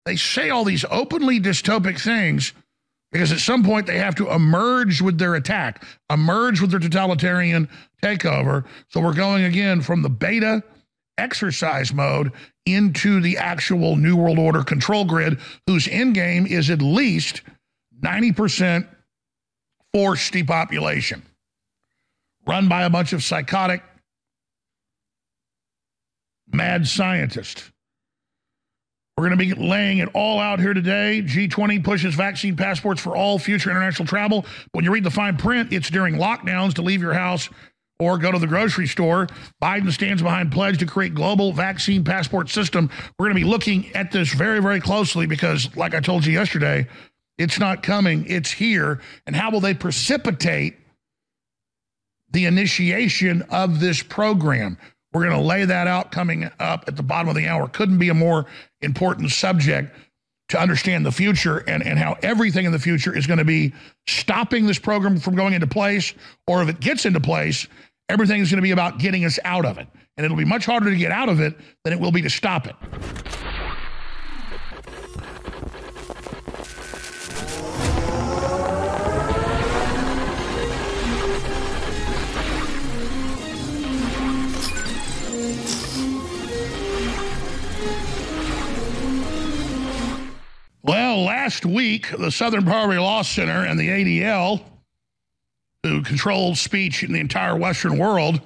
They say all these openly dystopic things because at some point they have to emerge with their attack, emerge with their totalitarian takeover. So we're going again from the beta exercise mode into the actual New World Order control grid, whose end game is at least 90% forced depopulation, run by a bunch of psychotic, mad scientists. We're going to be laying it all out here today. G20 pushes vaccine passports for all future international travel. When you read the fine print, it's during lockdowns to leave your house or go to the grocery store. Biden stands behind pledge to create global vaccine passport system. We're going to be looking at this very, very closely because, like I told you yesterday, it's not coming, it's here. And how will they precipitate the initiation of this program? We're going to lay that out coming up at the bottom of the hour. Couldn't be a more important subject to understand the future and how everything in the future is going to be stopping this program from going into place, or if it gets into place, everything is going to be about getting us out of it. And it'll be much harder to get out of it than it will be to stop it. Well, last week, the Southern Poverty Law Center and the ADL, who controls speech in the entire Western world,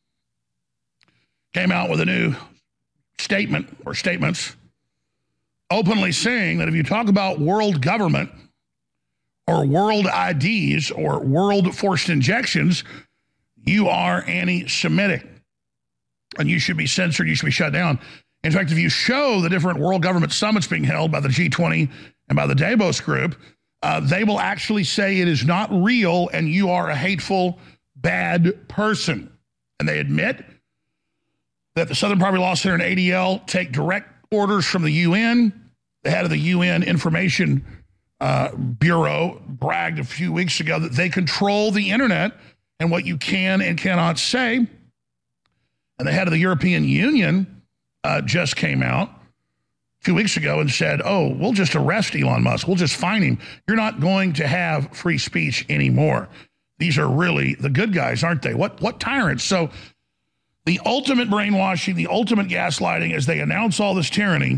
came out with a new statement or statements openly saying that if you talk about world government or world IDs or world forced injections, you are anti-Semitic and you should be censored, you should be shut down. In fact, if you show the different world government summits being held by the G20 and by the Davos group, they will actually say it is not real and you are a hateful, bad person. And they admit that the Southern Poverty Law Center and ADL take direct orders from the UN. The head of the UN Information Bureau bragged a few weeks ago that they control the internet and what you can and cannot say. And the head of the European Union just came out a few weeks ago and said, oh, we'll just arrest Elon Musk. We'll just fine him. You're not going to have free speech anymore. These are really the good guys, aren't they? What tyrants? So the ultimate brainwashing, the ultimate gaslighting, as they announce all this tyranny,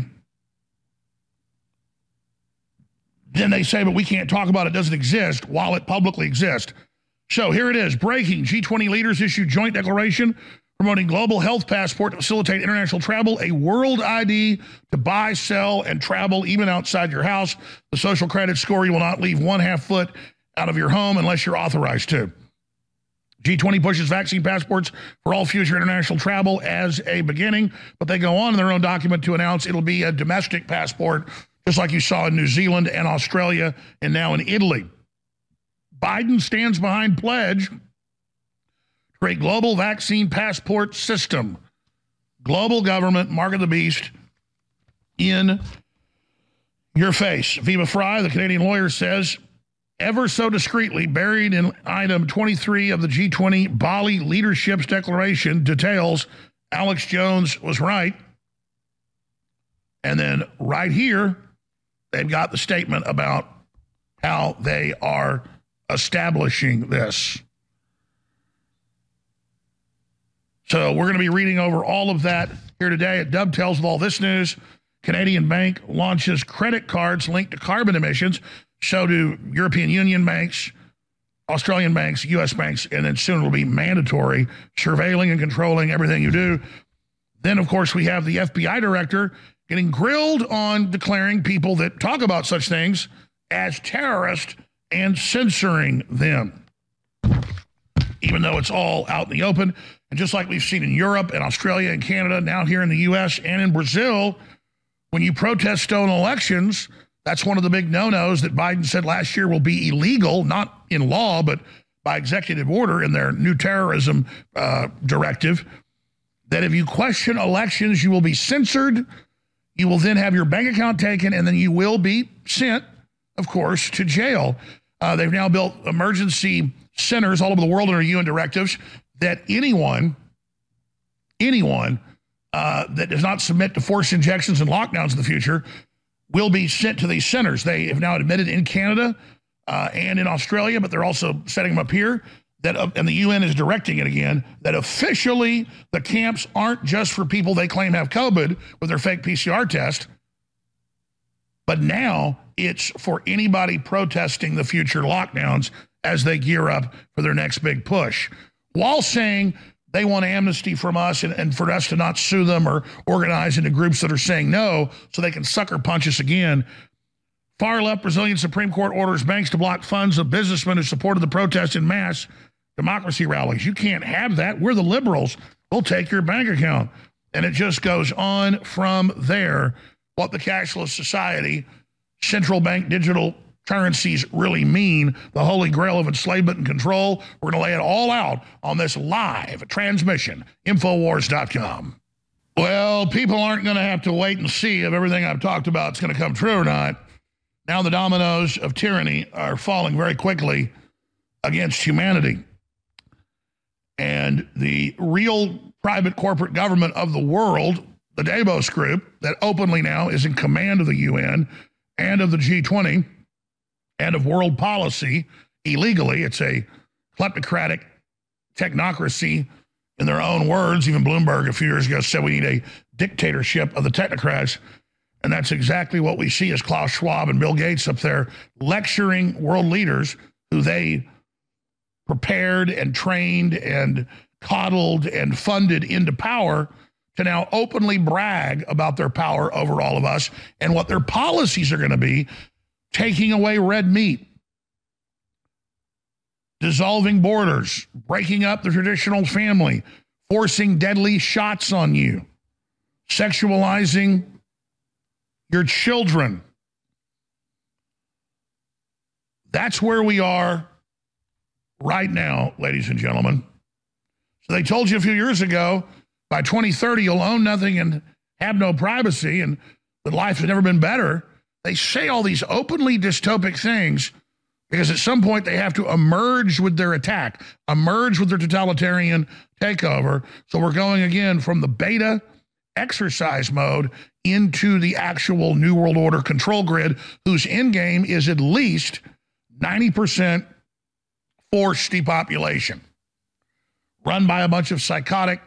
then they say, but we can't talk about it, doesn't exist, while it publicly exists. So here it is, breaking. G20 leaders issue joint declaration promoting global health passport to facilitate international travel, a world ID to buy, sell, and travel even outside your house. The social credit score, you will not leave 1/2 foot out of your home unless you're authorized to. G20 pushes vaccine passports for all future international travel as a beginning, but they go on in their own document to announce it'll be a domestic passport, just like you saw in New Zealand and Australia and now in Italy. Biden stands behind pledge for a global vaccine passport system. Global government, mark of the beast, in your face. Viva Fry, the Canadian lawyer, says, ever so discreetly, buried in item 23 of the G20 Bali Leadership's Declaration, details Alex Jones was right. And then right here, they've got the statement about how they are establishing this. So we're going to be reading over all of that here today. It dovetails with all this news. Canadian bank launches credit cards linked to carbon emissions. So do European Union banks, Australian banks, U.S. banks, and then soon it will be mandatory, surveilling and controlling everything you do. Then, of course, we have the FBI director getting grilled on declaring people that talk about such things as terrorists and censoring them, even though it's all out in the open. And just like we've seen in Europe and Australia and Canada, now here in the U.S. and in Brazil, when you protest stolen elections, that's one of the big no-nos that Biden said last year will be illegal, not in law, but by executive order in their new terrorism directive, that if you question elections, you will be censored, you will then have your bank account taken, and then you will be sent, of course, to jail. They've now built emergency centers all over the world under UN directives that anyone that does not submit to forced injections and lockdowns in the future will be sent to these centers. They have now admitted in Canada and in Australia, but they're also setting them up here, that, and the UN is directing it again, that officially the camps aren't just for people they claim have COVID with their fake PCR test, but now it's for anybody protesting the future lockdowns as they gear up for their next big push, while saying they want amnesty from us and for us to not sue them or organize into groups that are saying no so they can sucker punch us again. Far left Brazilian Supreme Court orders banks to block funds of businessmen who supported the protest in mass democracy rallies. You can't have that. We're the liberals. We'll take your bank account. And it just goes on from there. What the cashless society, central bank digital currencies really mean, the holy grail of enslavement and control. We're going to lay it all out on this live transmission, Infowars.com. Well, people aren't going to have to wait and see if everything I've talked about is going to come true or not. Now the dominoes of tyranny are falling very quickly against humanity. And the real private corporate government of the world, the Davos Group, that openly now is in command of the UN and of the G20 and of world policy illegally. It's a kleptocratic technocracy in their own words. Even Bloomberg a few years ago said we need a dictatorship of the technocrats. And that's exactly what we see as Klaus Schwab and Bill Gates up there lecturing world leaders who they prepared and trained and coddled and funded into power to now openly brag about their power over all of us and what their policies are going to be, taking away red meat, dissolving borders, breaking up the traditional family, forcing deadly shots on you, sexualizing your children. That's where we are right now, ladies and gentlemen. So they told you a few years ago, by 2030, you'll own nothing and have no privacy and that life has never been better. They say all these openly dystopic things because at some point they have to emerge with their attack, emerge with their totalitarian takeover. So we're going again from the beta exercise mode into the actual New World Order control grid, whose end game is at least 90% forced depopulation, run by a bunch of psychotic,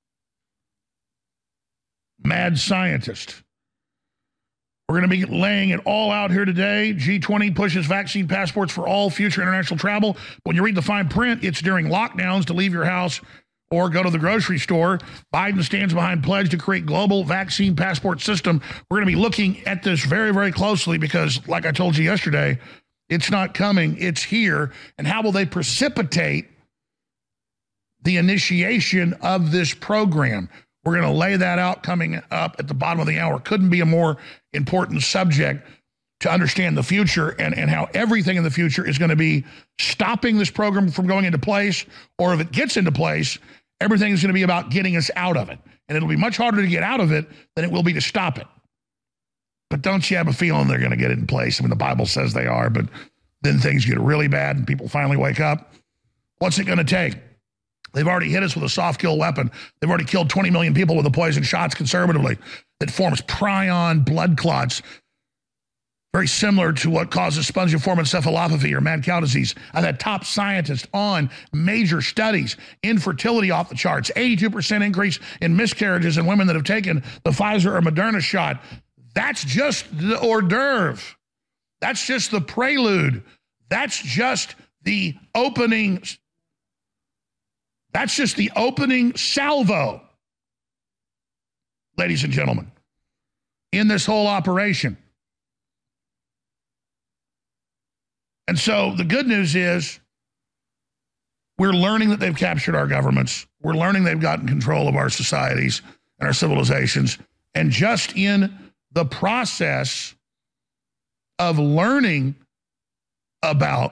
mad scientists. We're going to be laying it all out here today. G20 pushes vaccine passports for all future international travel. When you read the fine print, it's during lockdowns to leave your house or go to the grocery store. Biden stands behind pledge to create global vaccine passport system. We're going to be looking at this very, very closely because, like I told you yesterday, it's not coming, it's here. And how will they precipitate the initiation of this program? We're going to lay that out coming up at the bottom of the hour. Couldn't be a more important subject to understand the future and how everything in the future is going to be stopping this program from going into place, or if it gets into place, everything is going to be about getting us out of it. And it'll be much harder to get out of it than it will be to stop it. But don't you have a feeling they're going to get it in place? I mean, the Bible says they are, but then things get really bad and people finally wake up. What's it going to take? They've already hit us with a soft kill weapon. They've already killed 20 million people with the poison shots conservatively that forms prion blood clots, very similar to what causes spongiform encephalopathy or mad cow disease. I've had top scientists on major studies, infertility off the charts, 82% increase in miscarriages in women that have taken the Pfizer or Moderna shot. That's just the hors d'oeuvre. That's just the prelude. That's just the opening. That's just the opening salvo, ladies and gentlemen, in this whole operation. And so the good news is we're learning that they've captured our governments. We're learning they've gotten control of our societies and our civilizations. And just in the process of learning about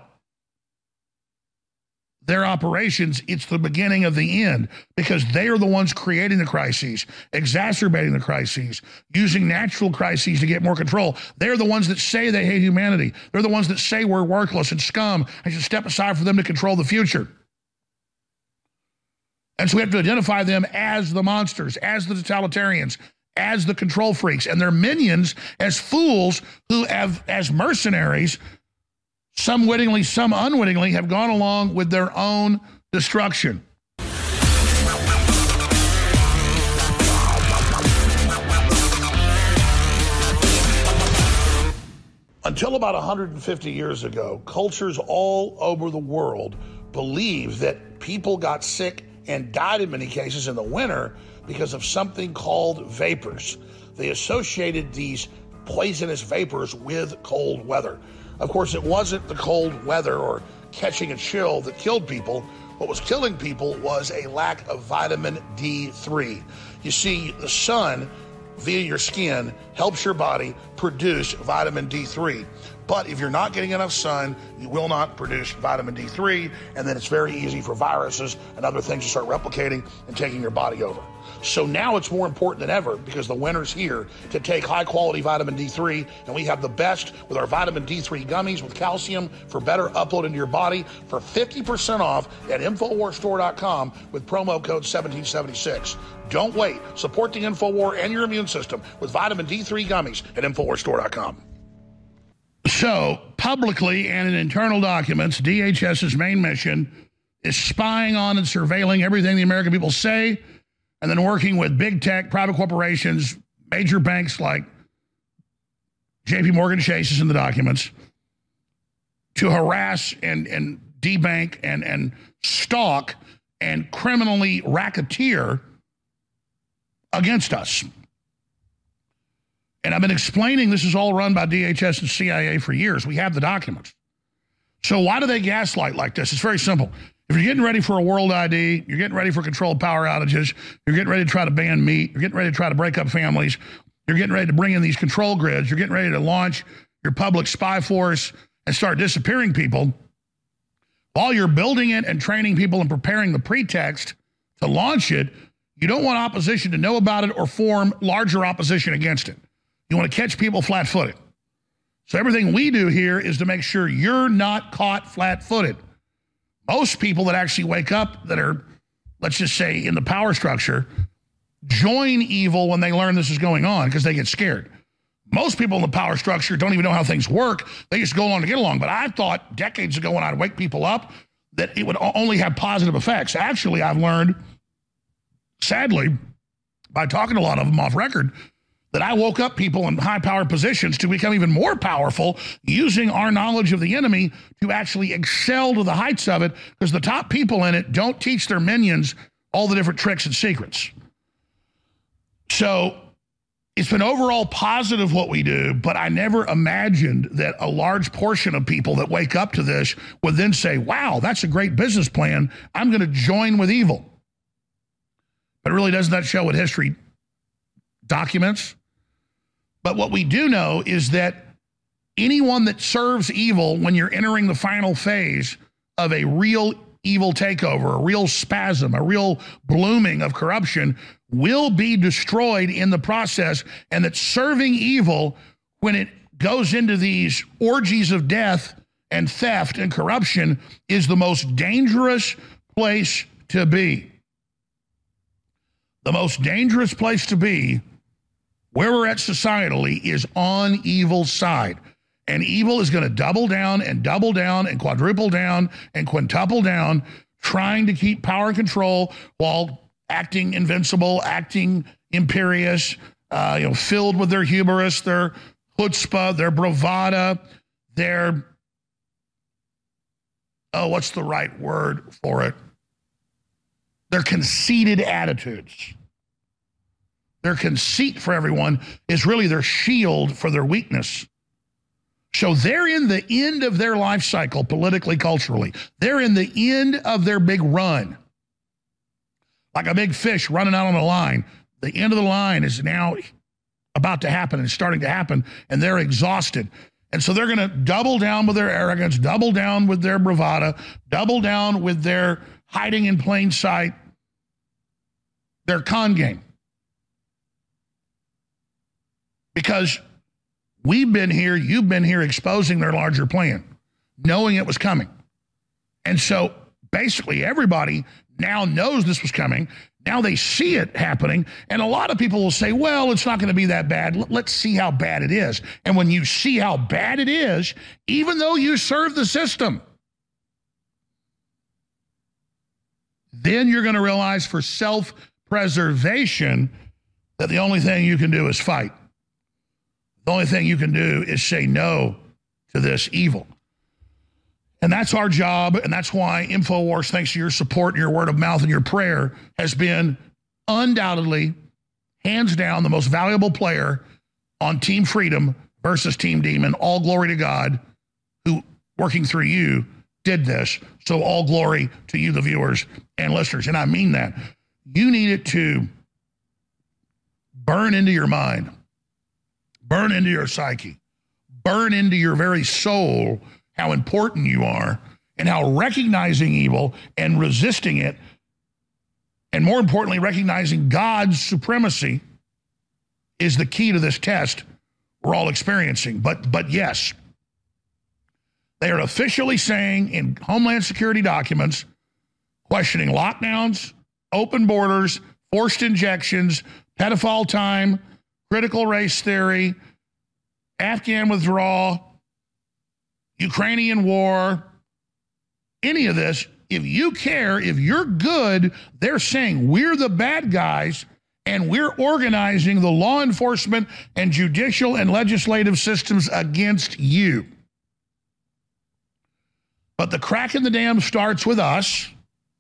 their operations, it's the beginning of the end, because they are the ones creating the crises, exacerbating the crises, using natural crises to get more control. They're the ones that say they hate humanity. They're the ones that say we're worthless and scum and should step aside for them to control the future. And so we have to identify them as the monsters, as the totalitarians, as the control freaks, and their minions as fools who have, as mercenaries, some wittingly, some unwittingly, have gone along with their own destruction. Until about 150 years ago, cultures all over the world believed that people got sick and died in many cases in the winter because of something called vapors. They associated these poisonous vapors with cold weather. Of course, it wasn't the cold weather or catching a chill that killed people. What was killing people was a lack of vitamin D3. You see, the sun, via your skin, helps your body produce vitamin D3. But if you're not getting enough sun, you will not produce vitamin D3, and then it's very easy for viruses and other things to start replicating and taking your body over. So now it's more important than ever, because the winter's here, to take high-quality vitamin D3, and we have the best with our vitamin D3 gummies with calcium for better upload into your body for 50% off at InfoWarsStore.com with promo code 1776. Don't wait. Support the InfoWar and your immune system with vitamin D3 gummies at InfoWarsStore.com. So, publicly and in internal documents, DHS's main mission is spying on and surveilling everything the American people say, and then working with big tech, private corporations, major banks like JP Morgan Chase is in the documents, to harass and debank and stalk and criminally racketeer against us. And I've been explaining this is all run by DHS and CIA for years. We have the documents. So why do they gaslight like this? It's very simple. If you're getting ready for a world ID, you're getting ready for controlled power outages, you're getting ready to try to ban meat, you're getting ready to try to break up families, you're getting ready to bring in these control grids, you're getting ready to launch your public spy force and start disappearing people, while you're building it and training people and preparing the pretext to launch it, you don't want opposition to know about it or form larger opposition against it. You want to catch people flat-footed. So everything we do here is to make sure you're not caught flat-footed. Most people that actually wake up that are, let's just say, in the power structure, join evil when they learn this is going on because they get scared. Most people in the power structure don't even know how things work. They just go along to get along. But I thought decades ago when I'd wake people up that it would only have positive effects. Actually, I've learned, sadly, by talking to a lot of them off record, that I woke up people in high-powered positions to become even more powerful using our knowledge of the enemy to actually excel to the heights of it, because the top people in it don't teach their minions all the different tricks and secrets. So it's been overall positive what we do, but I never imagined that a large portion of people that wake up to this would then say, wow, that's a great business plan. I'm going to join with evil. But really, doesn't that show what history documents? But what we do know is that anyone that serves evil when you're entering the final phase of a real evil takeover, a real spasm, a real blooming of corruption will be destroyed in the process, and that serving evil, when it goes into these orgies of death and theft and corruption, is the most dangerous place to be. The most dangerous place to be, where we're at societally, is on evil's side. And evil is going to double down and quadruple down and quintuple down, trying to keep power and control while acting invincible, acting imperious, filled with their hubris, their chutzpah, their bravada, their, what's the right word for it? Their conceited attitudes. Their conceit for everyone is really their shield for their weakness. So they're in the end of their life cycle, politically, culturally. They're in the end of their big run. Like a big fish running out on a line. The end of the line is now about to happen and starting to happen, and they're exhausted. And so they're going to double down with their arrogance, double down with their bravado, double down with their hiding in plain sight, their con game. Because we've been here, you've been here exposing their larger plan, knowing it was coming. And so basically everybody now knows this was coming. Now they see it happening. And a lot of people will say, well, it's not going to be that bad. Let's see how bad it is. And when you see how bad it is, even though you serve the system, then you're going to realize for self-preservation that the only thing you can do is fight. The only thing you can do is say no to this evil. And that's our job, and that's why InfoWars, thanks to your support, your word of mouth, and your prayer, has been undoubtedly, hands down, the most valuable player on Team Freedom versus Team Demon. All glory to God, who, working through you, did this. So all glory to you, the viewers and listeners. And I mean that. You need it to burn into your mind, burn into your psyche, burn into your very soul how important you are and how recognizing evil and resisting it, and more importantly, recognizing God's supremacy is the key to this test we're all experiencing. But yes, they are officially saying in Homeland Security documents, questioning lockdowns, open borders, forced injections, pedophile time, critical race theory, Afghan withdrawal, Ukrainian war, any of this, if you care, if you're good, they're saying we're the bad guys and we're organizing the law enforcement and judicial and legislative systems against you. But the crack in the dam starts with us.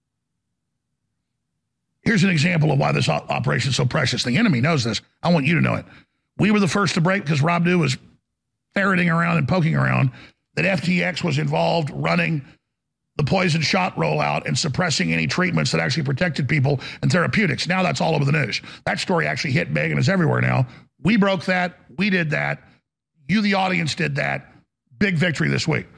Here's an example of why this operation is so precious. The enemy knows this. I want you to know it. We were the first to break because Rob Dew was ferreting around and poking around that FTX was involved running the poison shot rollout and suppressing any treatments that actually protected people and therapeutics. Now that's all over the news. That story actually hit big and is everywhere now. We broke that. We did that. You, the audience, did that. Big victory this week.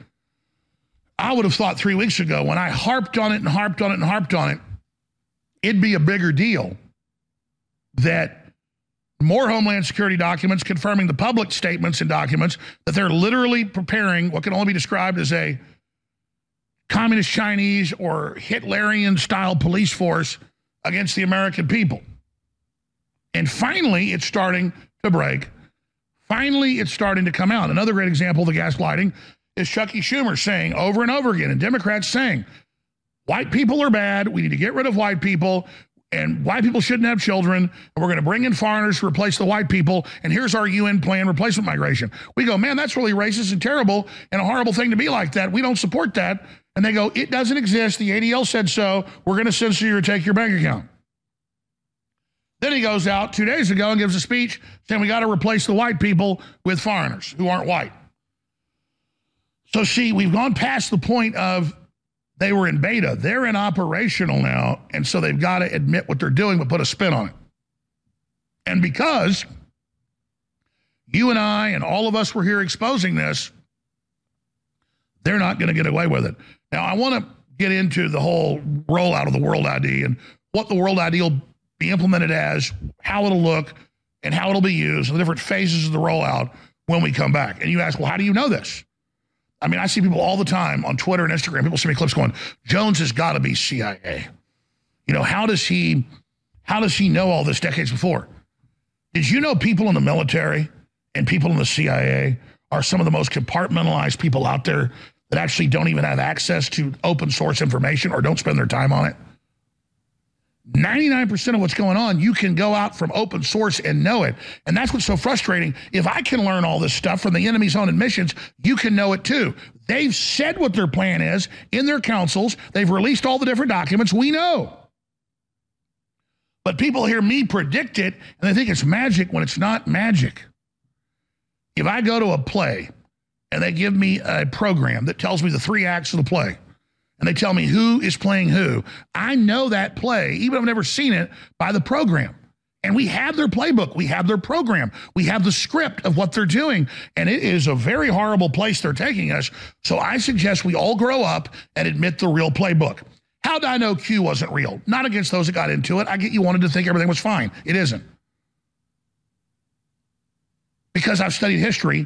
I would have thought 3 weeks ago when I harped on it and harped on it and harped on it, it'd be a bigger deal that more Homeland Security documents confirming the public statements and documents that they're literally preparing what can only be described as a communist Chinese or Hitlerian-style police force against the American people. And finally, it's starting to break. Finally, it's starting to come out. Another great example of the gaslighting is Chucky Schumer saying over and over again, and Democrats saying, white people are bad, we need to get rid of white people, and white people shouldn't have children, and we're going to bring in foreigners to replace the white people, and here's our UN plan, replacement migration. We go, man, that's really racist and terrible and a horrible thing to be like that. We don't support that. And they go, it doesn't exist. The ADL said so. We're going to censor you or take your bank account. Then he goes out 2 days ago and gives a speech saying we got to replace the white people with foreigners who aren't white. So see, we've gone past the point of they were in beta. They're in operational now, and so they've got to admit what they're doing but put a spin on it. And because you and I and all of us were here exposing this, they're not going to get away with it. Now, I want to get into the whole rollout of the World ID and what the World ID will be implemented as, how it'll look, and how it'll be used, and the different phases of the rollout when we come back. And you ask, well, how do you know this? I mean, I see people all the time on Twitter and Instagram, people send me clips going, Jones has got to be CIA. You know, how does he know all this decades before? Did you know people in the military and people in the CIA are some of the most compartmentalized people out there that actually don't even have access to open source information or don't spend their time on it? 99% of what's going on, you can go out from open source and know it. And that's what's so frustrating. If I can learn all this stuff from the enemy's own admissions, you can know it too. They've said what their plan is in their councils. They've released all the different documents. We know. But people hear me predict it, and they think it's magic when it's not magic. If I go to a play, and they give me a program that tells me the 3 acts of the play, and they tell me who is playing who, I know that play, even if I've never seen it, by the program. And we have their playbook. We have their program. We have the script of what they're doing. And it is a very horrible place they're taking us. So I suggest we all grow up and admit the real playbook. How did I know Q wasn't real? Not against those that got into it. I get you wanted to think everything was fine. It isn't. Because I've studied history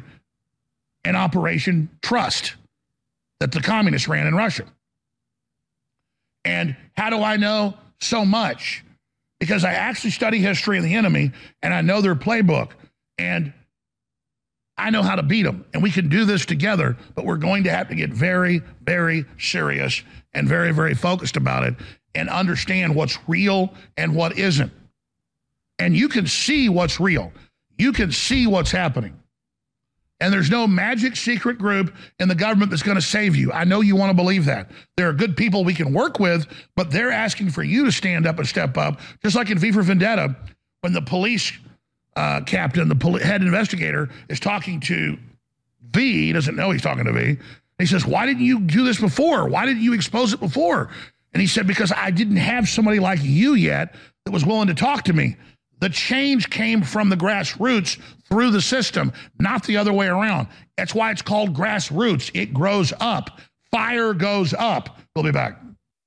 and Operation Trust that the communists ran in Russia. And how do I know so much? Because I actually study history of the enemy, and I know their playbook, and I know how to beat them. And we can do this together, but we're going to have to get very, very serious and very, very focused about it and understand what's real and what isn't. And you can see what's real. You can see what's happening. And there's no magic secret group in the government that's going to save you. I know you want to believe that. There are good people we can work with, but they're asking for you to stand up and step up, just like in V for Vendetta, when the police captain, the head investigator, is talking to V. He doesn't know he's talking to V. He says, why didn't you do this before? Why didn't you expose it before? And he said, because I didn't have somebody like you yet that was willing to talk to me. The change came from the grassroots through the system, not the other way around. That's why it's called grassroots. It grows up. Fire goes up. We'll be back.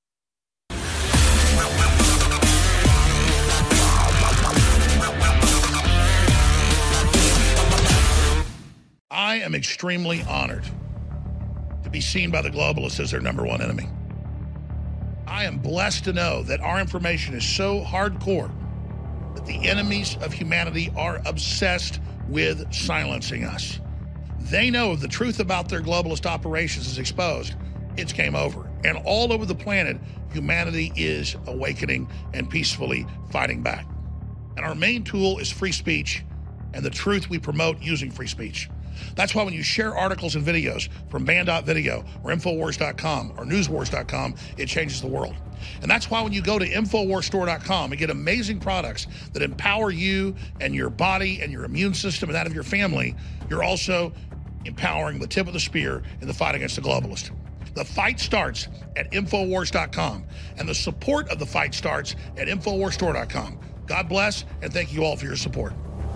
I am extremely honored to be seen by the globalists as their number one enemy. I am blessed to know that our information is so hardcore that the enemies of humanity are obsessed with silencing us. They know if the truth about their globalist operations is exposed, it's game over. And all over the planet, humanity is awakening and peacefully fighting back. And our main tool is free speech and the truth we promote using free speech. That's why when you share articles and videos from Band.video or Infowars.com or Newswars.com, it changes the world. And that's why when you go to InfoWarsStore.com and get amazing products that empower you and your body and your immune system and that of your family, you're also empowering the tip of the spear in the fight against the globalist. The fight starts at Infowars.com, and the support of the fight starts at InfoWarsStore.com. God bless, and thank you all for your support.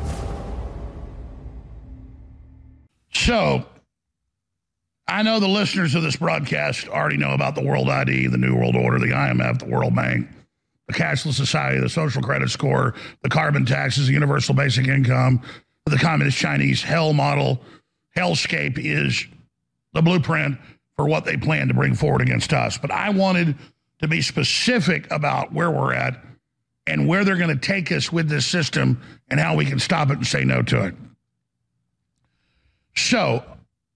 So, I know the listeners of this broadcast already know about the World ID, the New World Order, the IMF, the World Bank, the Cashless Society, the Social Credit Score, the carbon taxes, the Universal Basic Income, the Communist Chinese hell model. Hellscape is the blueprint for what they plan to bring forward against us. But I wanted to be specific about where we're at and where they're going to take us with this system and how we can stop it and say no to it. So,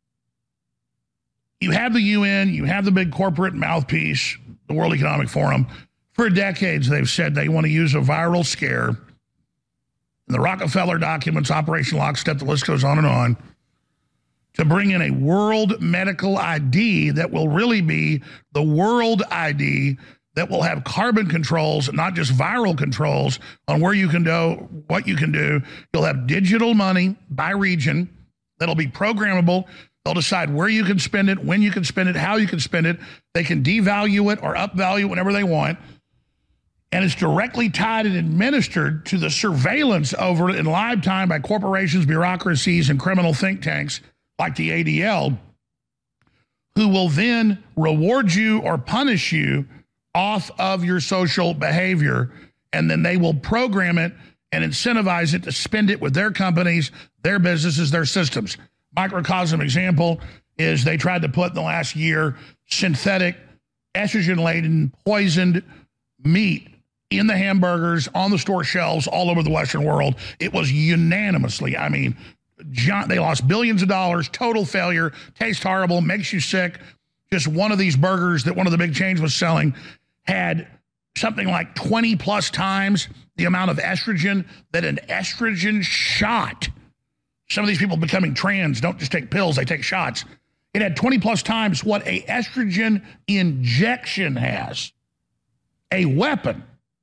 you have the UN, you have the big corporate mouthpiece, the World Economic Forum. For decades, they've said they want to use a viral scare. In the Rockefeller documents, Operation Lockstep, the list goes on, to bring in a world medical ID that will really be the world ID that will have carbon controls, not just viral controls on where you can go, what you can do. You'll have digital money by region that'll be programmable. They'll decide where you can spend it, when you can spend it, how you can spend it. They can devalue it or upvalue it whenever they want. And it's directly tied and administered to the surveillance over it in live time by corporations, bureaucracies, and criminal think tanks like the ADL, who will then reward you or punish you off of your social behavior. And then they will program it and incentivize it to spend it with their companies, their businesses, their systems. Microcosm example is they tried to put in the last year synthetic, estrogen-laden, poisoned meat in the hamburgers on the store shelves all over the Western world. It was unanimously, they lost billions of dollars, total failure, tastes horrible, makes you sick. Just one of these burgers that one of the big chains was selling had something like 20 plus times the amount of estrogen that an estrogen shot. Some of these people becoming trans don't just take pills, they take shots. It had 20 plus times what a estrogen injection has. A weapon.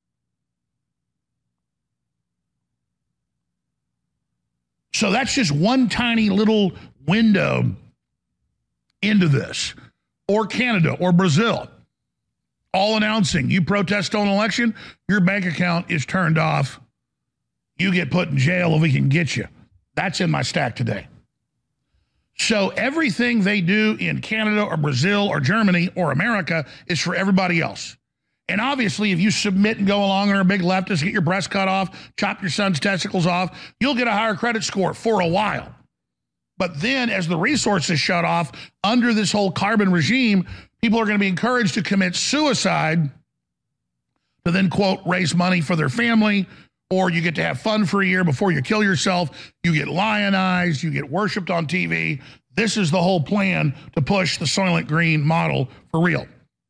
So that's just one tiny little window into this. Or Canada or Brazil, all announcing you protest stolen election, your bank account is turned off. You get put in jail if we can get you. That's in my stack today. So everything they do in Canada or Brazil or Germany or America is for everybody else. And obviously, if you submit and go along and are a big leftist, get your breast cut off, chop your son's testicles off, you'll get a higher credit score for a while. But then as the resources shut off under this whole carbon regime, People are going to be encouraged to commit suicide to then, quote, raise money for their family, or you get to have fun for a year before you kill yourself. You get lionized, you get worshipped on TV. This is the whole plan to push the Soylent Green model for real.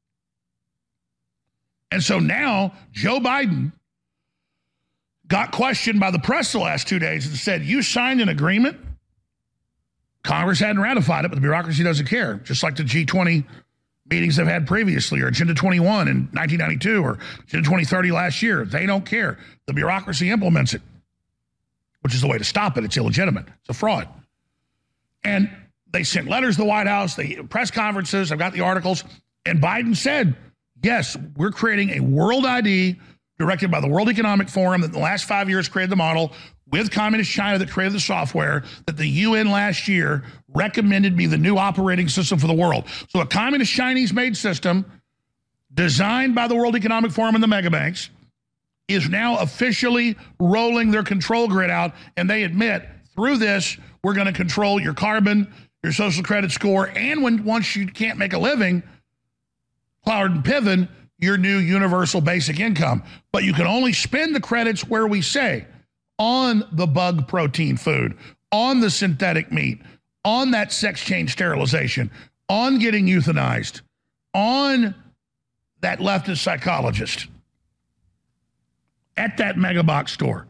And so now Joe Biden got questioned by the press the last 2 days and said, you signed an agreement? Congress hadn't ratified it, but the bureaucracy doesn't care, just like the G20 meetings they've had previously, or Agenda 21 in 1992, or Agenda 2030 last year. They don't care. The bureaucracy implements it, which is the way to stop it. It's illegitimate. It's a fraud. And they sent letters to the White House, they press conferences, I've got the articles, and Biden said, yes, we're creating a world ID directed by the World Economic Forum that in the last 5 years created the model, with Communist China that created the software, that the UN last year recommended be the new operating system for the world. So a Communist Chinese-made system designed by the World Economic Forum and the megabanks is now officially rolling their control grid out, and they admit, through this, we're going to control your carbon, your social credit score, and once you can't make a living, Cloward and Piven, your new universal basic income. But you can only spend the credits where we say, on the bug protein food, on the synthetic meat, on that sex change sterilization, on getting euthanized, on that leftist psychologist, at that mega box store.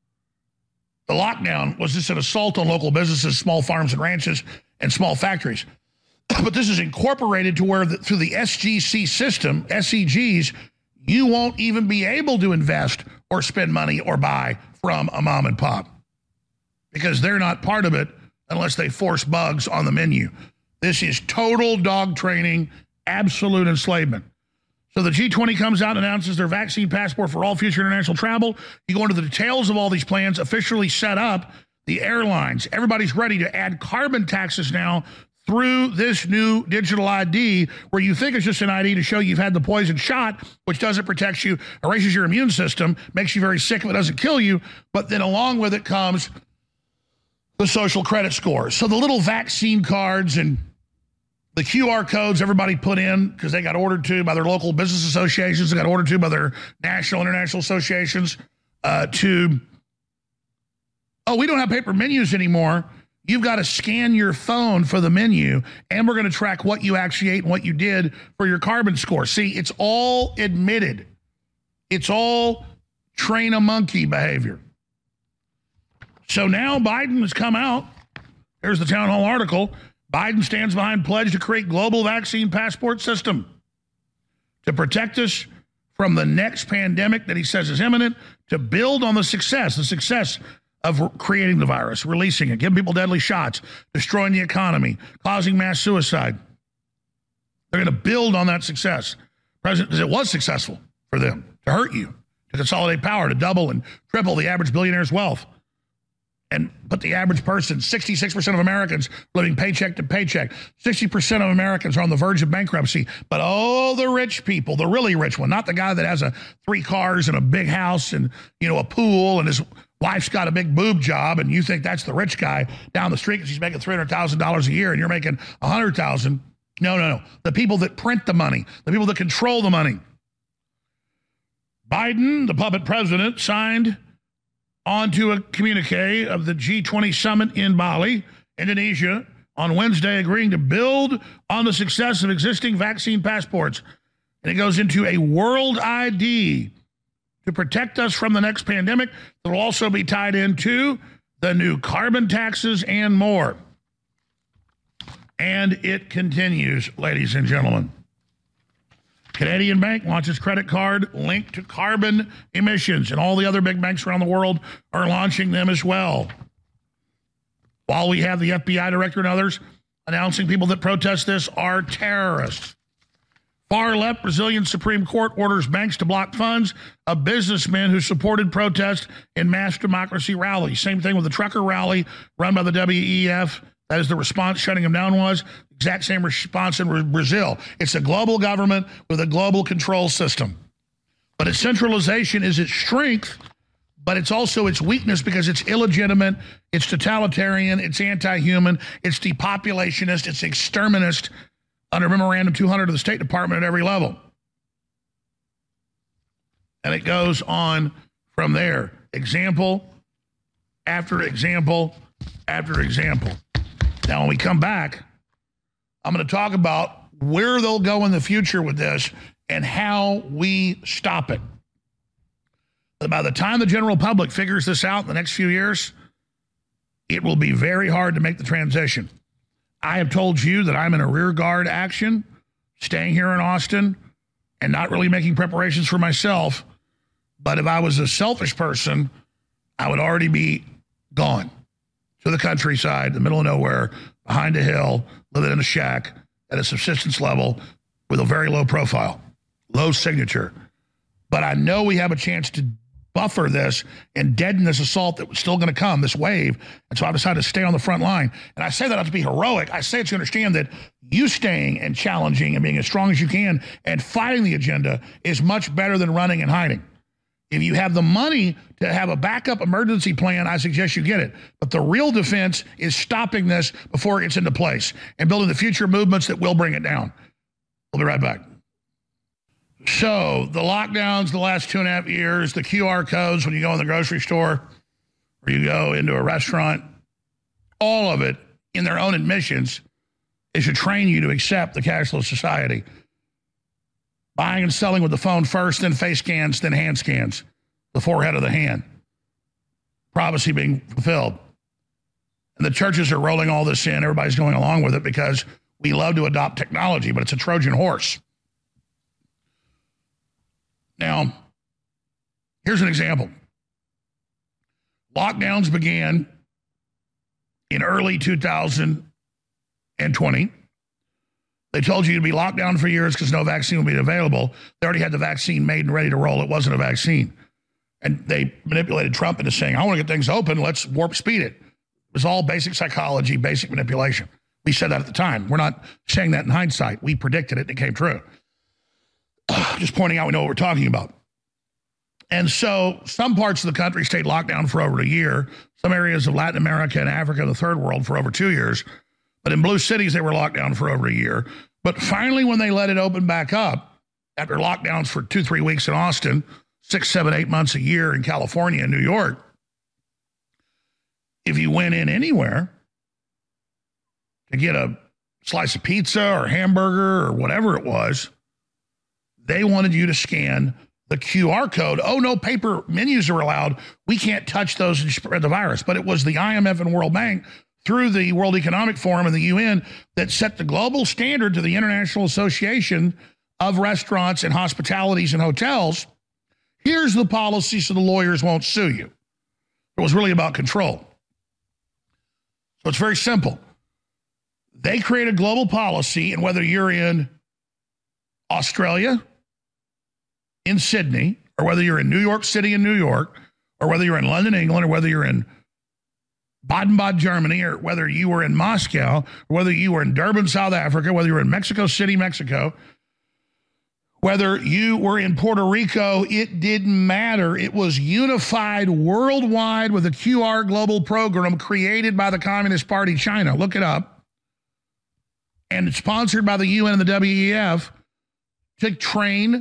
The lockdown was just an assault on local businesses, small farms and ranches, and small factories. But this is incorporated to where through the SGC system, SEGs, you won't even be able to invest or spend money or buy from a mom and pop because they're not part of it unless they force bugs on the menu. This is total dog training, absolute enslavement. So the G20 comes out and announces their vaccine passport for all future international travel. You go into the details of all these plans, officially set up the airlines. Everybody's ready to add carbon taxes now through this new digital ID, where you think it's just an ID to show you've had the poison shot, which doesn't protect you, erases your immune system, makes you very sick if it doesn't kill you, but then along with it comes the social credit score. So the little vaccine cards and the QR codes everybody put in because they got ordered to by their local business associations, they got ordered to by their national, international associations we don't have paper menus anymore. You've got to scan your phone for the menu, and we're going to track what you actually ate and what you did for your carbon score. See, it's all admitted. It's all train a monkey behavior. So now Biden has come out. Here's the town hall article. Biden stands behind pledge to create global vaccine passport system to protect us from the next pandemic that he says is imminent, to build on the success of creating the virus, releasing it, giving people deadly shots, destroying the economy, causing mass suicide. They're going to build on that success. President, because it was successful for them to hurt you, to consolidate power, to double and triple the average billionaire's wealth, and put the average person, 66% of Americans living paycheck to paycheck. 60% of Americans are on the verge of bankruptcy. But the rich people, the really rich one, not the guy that has 3 cars and a big house and, a pool and his wife's got a big boob job, and you think that's the rich guy down the street because he's making $300,000 a year and you're making $100,000. No. The people that print the money, the people that control the money. Biden, the puppet president, signed onto a communique of the G20 summit in Bali, Indonesia, on Wednesday, agreeing to build on the success of existing vaccine passports. And it goes into a world ID to protect us from the next pandemic that will also be tied into the new carbon taxes and more. And it continues, ladies and gentlemen. Canadian Bank launches credit card linked to carbon emissions, and all the other big banks around the world are launching them as well. While we have the FBI director and others announcing people that protest this are terrorists. Far-left Brazilian Supreme Court orders banks to block funds of businessmen who supported protests in mass democracy rallies. Same thing with the trucker rally run by the WEF. That is the response shutting them down was. Exact same response in Brazil. It's a global government with a global control system. But its centralization is its strength, but it's also its weakness because it's illegitimate, it's totalitarian, it's anti-human, it's depopulationist, it's exterminist. under Memorandum 200 of the State Department at every level. And it goes on from there. Example after example after example. Now, when we come back, I'm going to talk about where they'll go in the future with this and how we stop it. But by the time the general public figures this out in the next few years, it will be very hard to make the transition. I have told you that I'm in a rear guard action, staying here in Austin, and not really making preparations for myself. But if I was a selfish person, I would already be gone to the countryside, the middle of nowhere, behind a hill, living in a shack at a subsistence level with a very low profile, low signature. But I know we have a chance to buffer this and deaden this assault that was still going to come, this wave. And so I decided to stay on the front line. And I say that not to be heroic. I say it to understand that you staying and challenging and being as strong as you can and fighting the agenda is much better than running and hiding. If you have the money to have a backup emergency plan, I suggest you get it. But the real defense is stopping this before it gets into place and building the future movements that will bring it down. We'll be right back. So the lockdowns the last 2.5 years, the QR codes when you go in the grocery store or you go into a restaurant, all of it in their own admissions is to train you to accept the cashless society. Buying and selling with the phone first, then face scans, then hand scans, the forehead of the hand. Prophecy being fulfilled. And the churches are rolling all this in. Everybody's going along with it because we love to adopt technology, but it's a Trojan horse. Now, here's an example. Lockdowns began in early 2020. They told you to be locked down for years because no vaccine would be available. They already had the vaccine made and ready to roll. It wasn't a vaccine. And they manipulated Trump into saying, I want to get things open. Let's warp speed it. It was all basic psychology, basic manipulation. We said that at the time. We're not saying that in hindsight. We predicted it and it came true. Just pointing out we know what we're talking about. And so some parts of the country stayed locked down for over a year. Some areas of Latin America and Africa and the third world for over 2 years. But in blue cities, they were locked down for over a year. But finally, when they let it open back up, after lockdowns for 2-3 weeks in Austin, 6, 7, 8 months a year in California and New York, if you went in anywhere to get a slice of pizza or hamburger or whatever it was, they wanted you to scan the QR code. Oh, no paper menus are allowed. We can't touch those and spread the virus. But it was the IMF and World Bank through the World Economic Forum and the UN that set the global standard to the International Association of Restaurants and Hospitalities and Hotels. Here's the policy so the lawyers won't sue you. It was really about control. So it's very simple. They created global policy, and whether you're in Australia, in Sydney, or whether you're in New York City in New York, or whether you're in London, England, or whether you're in Baden-Baden, Germany, or whether you were in Moscow, or whether you were in Durban, South Africa, whether you were in Mexico City, Mexico, whether you were in Puerto Rico, it didn't matter. It was unified worldwide with a QR global program created by the Communist Party China. Look it up. And it's sponsored by the UN and the WEF to train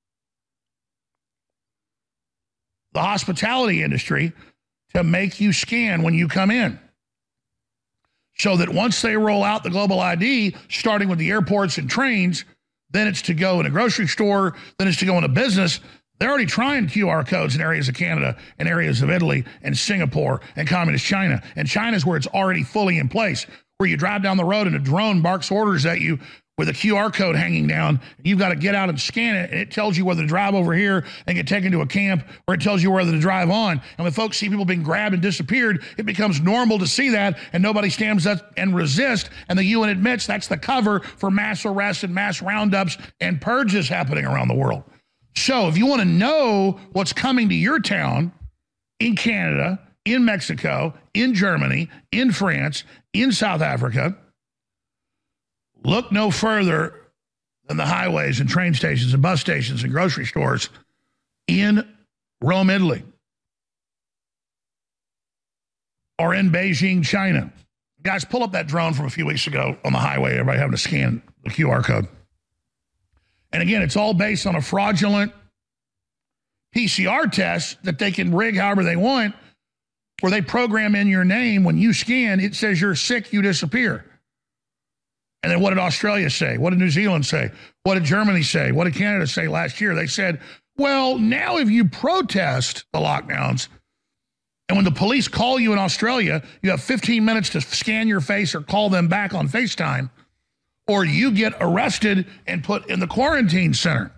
the hospitality industry to make you scan when you come in. So that once they roll out the global ID, starting with the airports and trains, then it's to go in a grocery store, then it's to go in a business. They're already trying QR codes in areas of Canada and areas of Italy and Singapore and Communist China. And China's where it's already fully in place, where you drive down the road and a drone barks orders at you with a QR code hanging down. You've got to get out and scan it, and it tells you whether to drive over here and get taken to a camp, or it tells you whether to drive on. And when folks see people being grabbed and disappeared, it becomes normal to see that, and nobody stands up and resists. And the UN admits that's the cover for mass arrests and mass roundups and purges happening around the world. So if you want to know what's coming to your town in Canada, in Mexico, in Germany, in France, in South Africa, look no further than the highways and train stations and bus stations and grocery stores in Rome, Italy, or in Beijing, China. Guys, pull up that drone from a few weeks ago on the highway. Everybody having to scan the QR code. And again, it's all based on a fraudulent PCR test that they can rig however they want, where they program in your name. When you scan, it says you're sick, you disappear. And then what did Australia say? What did New Zealand say? What did Germany say? What did Canada say last year? They said, well, now if you protest the lockdowns, and when the police call you in Australia, you have 15 minutes to scan your face or call them back on FaceTime, or you get arrested and put in the quarantine center.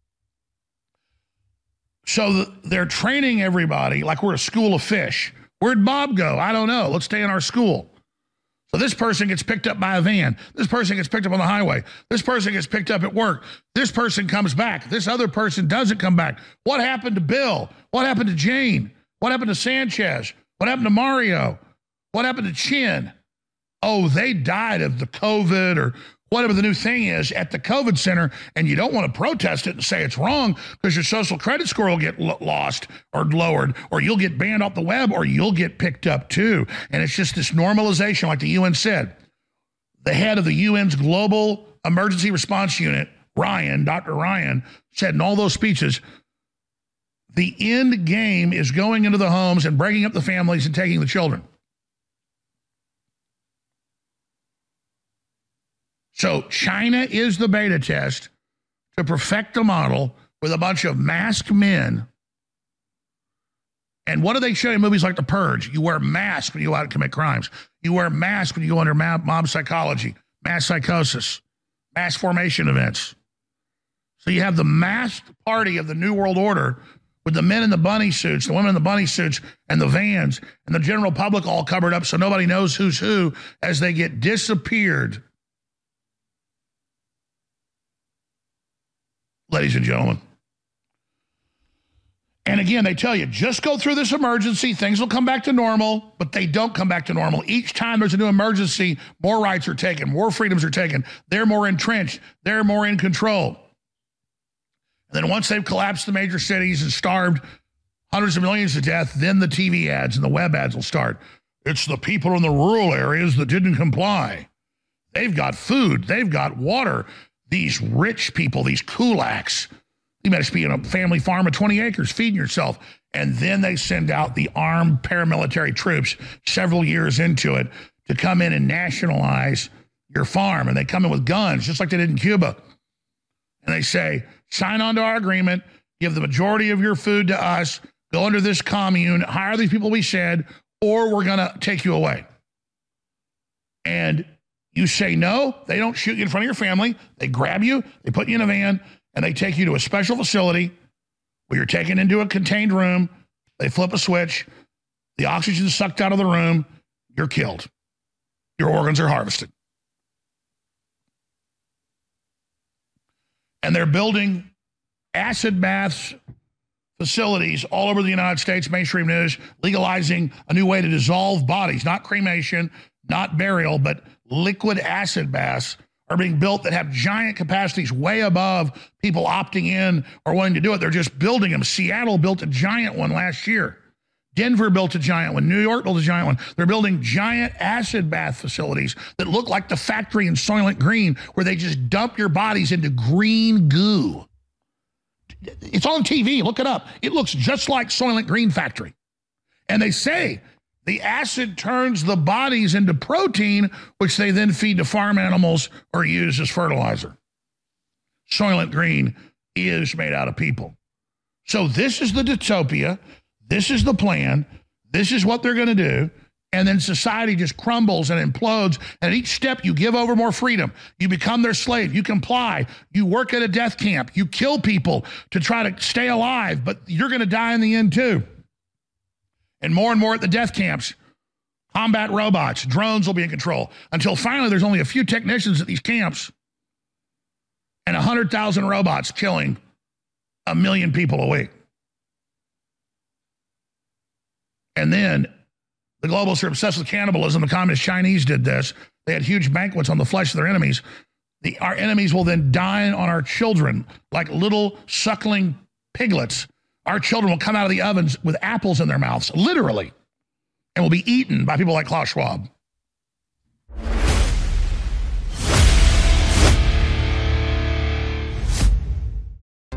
So they're training everybody like we're a school of fish. Where'd Bob go? I don't know. Let's stay in our school. So this person gets picked up by a van. This person gets picked up on the highway. This person gets picked up at work. This person comes back. This other person doesn't come back. What happened to Bill? What happened to Jane? What happened to Sanchez? What happened to Mario? What happened to Chin? Oh, they died of the COVID or whatever the new thing is at the COVID center, and you don't want to protest it and say it's wrong because your social credit score will get lost or lowered, or you'll get banned off the web, or you'll get picked up too. And it's just this normalization, like the UN said. The head of the UN's Global Emergency Response Unit, Ryan, Dr. Ryan, said in all those speeches, the end game is going into the homes and breaking up the families and taking the children. So China is the beta test to perfect the model with a bunch of masked men. And what do they show in movies like The Purge? You wear masks when you go out and commit crimes. You wear masks when you go under mob psychology, mass psychosis, mass formation events. So you have the masked party of the New World Order with the men in the bunny suits, the women in the bunny suits, and the vans, and the general public all covered up so nobody knows who's who as they get disappeared. Ladies and gentlemen. And again, they tell you, just go through this emergency, things will come back to normal, but they don't come back to normal. Each time there's a new emergency, more rights are taken, more freedoms are taken. They're more entrenched. They're more in control. And then once they've collapsed the major cities and starved hundreds of millions to death, then the TV ads and the web ads will start. It's the people in the rural areas that didn't comply. They've got food. They've got water. These rich people, these kulaks, you better be in a family farm of 20 acres feeding yourself. And then they send out the armed paramilitary troops several years into it to come in and nationalize your farm. And they come in with guns, just like they did in Cuba. And they say, sign on to our agreement, give the majority of your food to us, go under this commune, hire these people we said, or we're going to take you away. And you say no, they don't shoot you in front of your family. They grab you, they put you in a van, and they take you to a special facility where you're taken into a contained room. They flip a switch. The oxygen is sucked out of the room. You're killed. Your organs are harvested. And they're building acid baths facilities all over the United States, mainstream news, legalizing a new way to dissolve bodies, not cremation, not burial, but liquid acid baths are being built that have giant capacities way above people opting in or wanting to do it. They're just building them. Seattle built a giant one last year. Denver built a giant one. New York built a giant one. They're building giant acid bath facilities that look like the factory in Soylent Green, where they just dump your bodies into green goo. It's on TV. Look it up. It looks just like Soylent Green factory. And they say the acid turns the bodies into protein, which they then feed to farm animals or use as fertilizer. Soylent Green is made out of people. So this is the dystopia. This is the plan. This is what they're going to do. And then society just crumbles and implodes. And at each step, you give over more freedom. You become their slave. You comply. You work at a death camp. You kill people to try to stay alive, but you're going to die in the end too. And more at the death camps. Combat robots, drones will be in control. Until finally, there's only a few technicians at these camps and 100,000 robots killing 1 million people a week. And then the globalists are obsessed with cannibalism. The communist Chinese did this. They had huge banquets on the flesh of their enemies. Our enemies will then dine on our children like little suckling piglets. Our children will come out of the ovens with apples in their mouths, literally, and will be eaten by people like Klaus Schwab.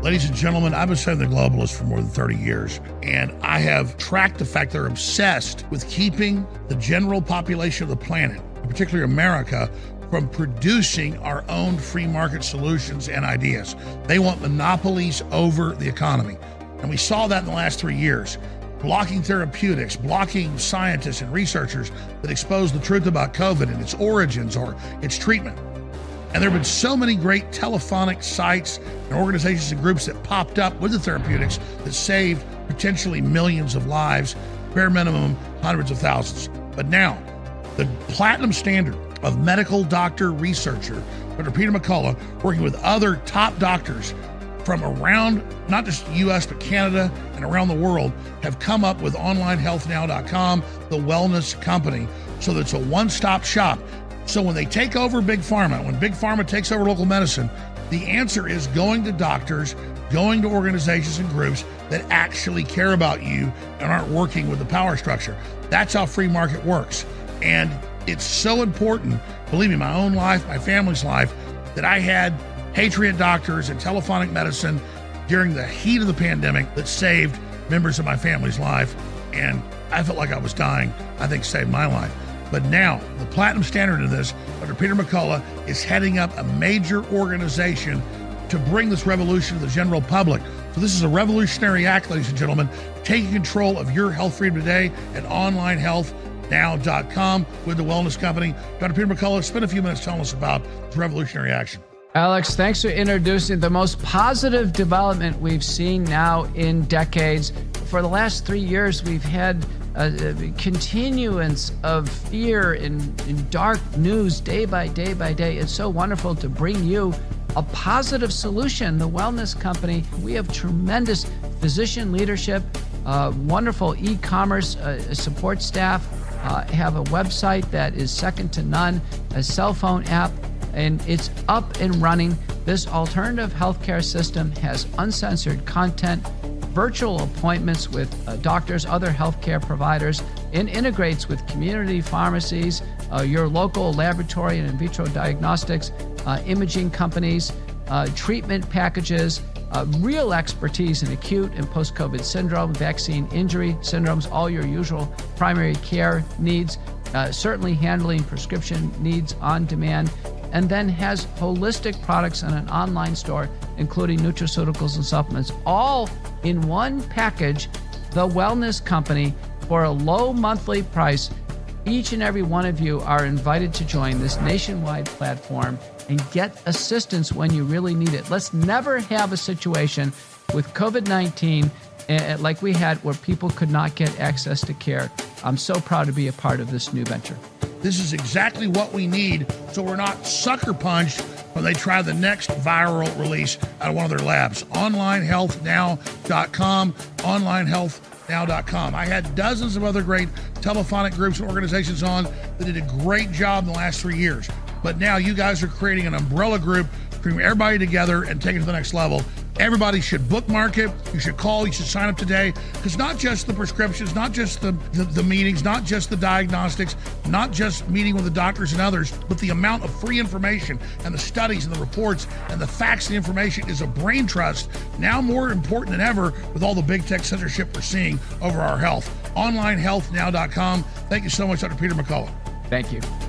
Ladies and gentlemen, I've been studying the globalists for more than 30 years, and I have tracked the fact they're obsessed with keeping the general population of the planet, particularly America, from producing our own free market solutions and ideas. They want monopolies over the economy. And we saw that in the last 3 years. Blocking therapeutics, blocking scientists and researchers that expose the truth about COVID and its origins or its treatment. And there have been so many great telephonic sites and organizations and groups that popped up with the therapeutics that saved potentially millions of lives, bare minimum hundreds of thousands. But now, the platinum standard of medical doctor researcher, Dr. Peter McCullough, working with other top doctors from around not just the US, but Canada and around the world, have come up with OnlineHealthNow.com, the wellness company, so that it's a one-stop shop. So when they take over Big Pharma, when Big Pharma takes over local medicine, the answer is going to doctors, going to organizations and groups that actually care about you and aren't working with the power structure. That's how free market works. And it's so important, believe me, my own life, my family's life, that I had Patriot doctors and telephonic medicine during the heat of the pandemic that saved members of my family's life. And I felt like I was dying. I think saved my life. But now, the platinum standard of this, Dr. Peter McCullough, is heading up a major organization to bring this revolution to the general public. So this is a revolutionary act, ladies and gentlemen, taking control of your health freedom today at OnlineHealthNow.com with the wellness company. Dr. Peter McCullough, spend a few minutes telling us about this revolutionary action. Alex, thanks for introducing the most positive development we've seen now in decades. For the last 3 years, we've had a continuance of fear in dark news day by day by day. It's so wonderful to bring you a positive solution. The Wellness Company, we have tremendous physician leadership, wonderful e-commerce support staff, have a website that is second to none, a cell phone app, and it's up and running. This alternative healthcare system has uncensored content, virtual appointments with doctors, other healthcare providers, and integrates with community pharmacies, your local laboratory and in vitro diagnostics, imaging companies, treatment packages, real expertise in acute and post-COVID syndrome, vaccine injury syndromes, all your usual primary care needs, certainly handling prescription needs on demand, and then has holistic products and an online store, including nutraceuticals and supplements, all in one package. The Wellness Company, for a low monthly price. Each and every one of you are invited to join this nationwide platform and get assistance when you really need it. Let's never have a situation with COVID-19 like we had where people could not get access to care. I'm so proud to be a part of this new venture. This is exactly what we need, so we're not sucker punched when they try the next viral release out of one of their labs. OnlineHealthNow.com, OnlineHealthNow.com. I had dozens of other great telephonic groups and organizations on that did a great job in the last 3 years. But now you guys are creating an umbrella group, bringing everybody together and taking it to the next level. Everybody should bookmark it. You should call. You should sign up today. Because not just the prescriptions, not just the meetings, not just the diagnostics, not just meeting with the doctors and others, but the amount of free information and the studies and the reports and the facts and the information is a brain trust, now more important than ever with all the big tech censorship we're seeing over our health. OnlineHealthNow.com. Thank you so much, Dr. Peter McCullough. Thank you.